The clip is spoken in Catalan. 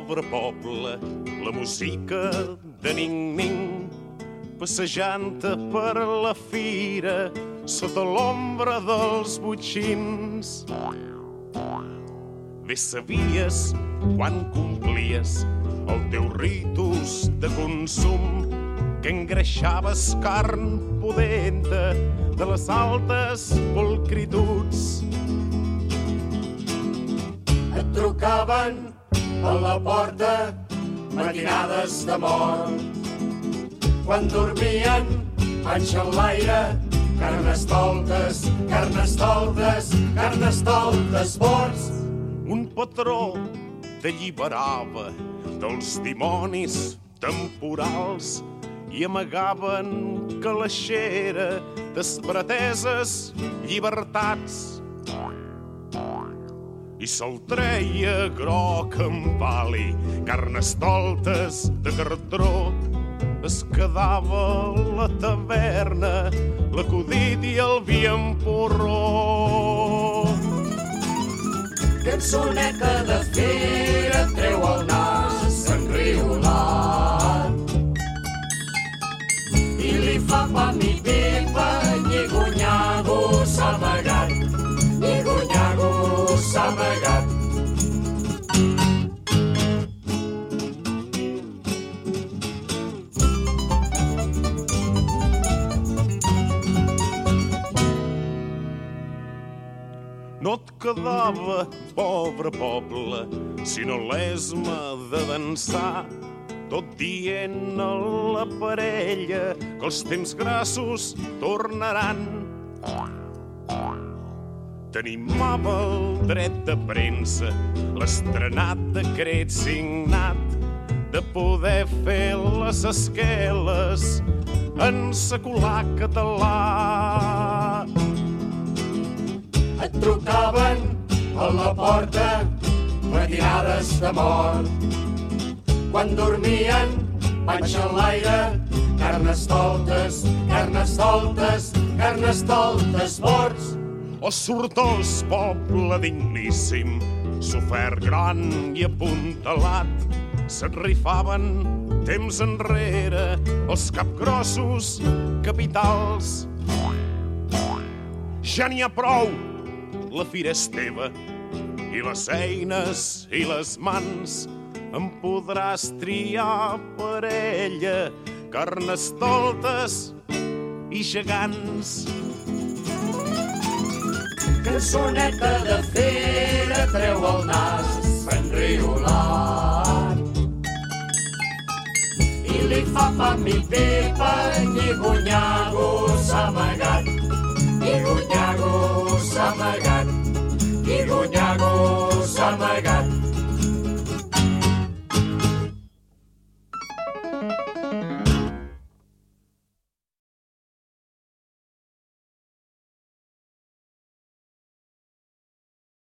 pobre poble, la música de ning-ning, passejant per la fira sota l'ombra dels botxins. Bé sabies, quan complies el teu ritus de consum, que engreixaves carn pudenta de les altes pulcrituds. Et trucaven a la porta matinades de mort. Quan dormien, panxa enlaire, carnestoltes, carnestoltes, carnestoltes, morts. Un patró t'alliberava dels dimonis temporals i amagaven calaixera despreteses llibertats. I se'l treia groc amb pali, carnestoltes de cartró. Es quedava a la taverna l'acudit i el vi en porró. Cançoneta de fira treu el nas enriolat i li fa pam i pipa, nyigo-nyago s'ha amagat, nyigo-nyago s'ha amagat. No et quedava, pobre poble, sinó l'esma de dansar, tot dient a la parella que els temps grassos tornaran. T'animava el dret de premsa, l'estrenat decret signat, de poder fer les esqueles en secular català. Et trucaven a la porta matinades de mort. Quan dormien, panxa enlaire, carnestoltes, carnestoltes, carnestoltes, morts. O sortós poble digníssim, sofert gran i apuntalat, se't rifaven temps enrere els capgrossos capitals. Ja n'hi ha prou, la fira és teva, i les eines i les mans em podràs triar per ella, carnestoltes i gegants. Cançoneta de fira treu el nas enriolat i li fa pam i pipa, nyigo